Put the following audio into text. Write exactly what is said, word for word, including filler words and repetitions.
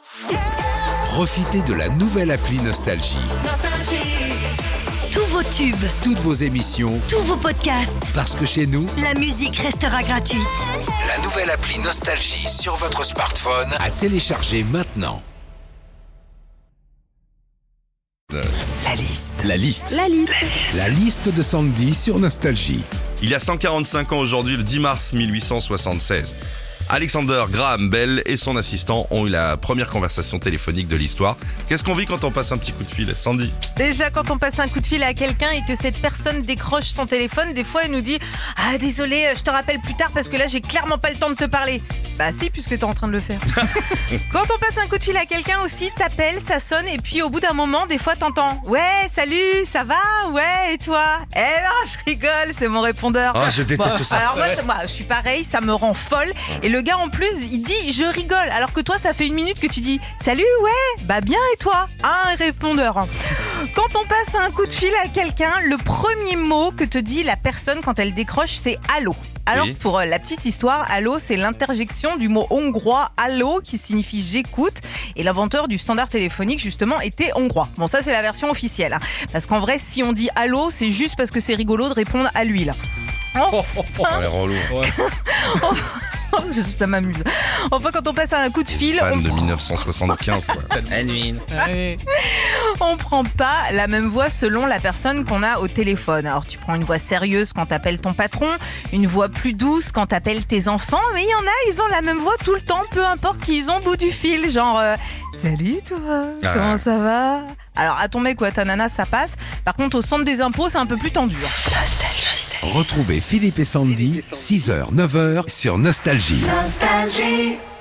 Profitez de la nouvelle appli Nostalgie. Tous vos tubes, Toutes vos émissions, tous vos podcasts, parce que chez nous, la musique restera gratuite. la nouvelle appli Nostalgie sur votre smartphone à télécharger maintenant. La liste. La liste. La liste. La liste de Sandy sur Nostalgie. Il y a cent quarante-cinq ans aujourd'hui, le dix mars mille huit cent soixante-seize, Alexander Graham Bell et son assistant ont eu la première conversation téléphonique de l'histoire. Qu'est-ce qu'on vit quand on passe un petit coup de fil, Sandy? Déjà, quand on passe un coup de fil à quelqu'un et que cette personne décroche son téléphone, des fois elle nous dit « Ah désolé, je te rappelle plus tard parce que là j'ai clairement pas le temps de te parler ». Bah si, puisque t'es en train de le faire. Quand on passe un coup de fil à quelqu'un aussi, t'appelles, ça sonne et puis au bout d'un moment, des fois t'entends « Ouais, salut, ça va? Ouais, et toi ?» Eh non, je rigole, c'est mon répondeur. Ah, je déteste Bon, ça. Alors moi, ça- moi, je suis pareil, ça me rend folle. Et le gars en plus, il dit « Je rigole », alors que toi, ça fait une minute que tu dis « Salut, ouais, bah bien, et toi ?» Un répondeur. Quand on passe un coup de fil à quelqu'un, le premier mot que te dit la personne quand elle décroche, c'est « Allô ». Alors, Oui. pour euh, la petite histoire, allô, c'est l'interjection du mot hongrois allô qui signifie j'écoute. Et l'inventeur du standard téléphonique, justement, était hongrois. Bon, ça, c'est la version officielle. Hein. Parce qu'en vrai, si on dit allô, c'est juste parce que c'est rigolo de répondre à lui, là. Oh, les relous. Ça m'amuse. Enfin, quand on passe un coup de fil, Fan on, de mille neuf cent soixante-quinze, quoi. on prend pas la même voix selon la personne qu'on a au téléphone. Alors, tu prends une voix sérieuse quand t'appelles ton patron, une voix plus douce quand t'appelles tes enfants, mais il y en a, ils ont la même voix tout le temps, peu importe qui ils ont au bout du fil. Genre, euh, salut toi, Ah. comment ça va? Alors, à ton mec ou à ta nana, ça passe. Par contre, au centre des impôts, c'est un peu plus tendu. Retrouvez Philippe et Sandy, six heures, neuf heures sur Nostalgie. Nostalgie.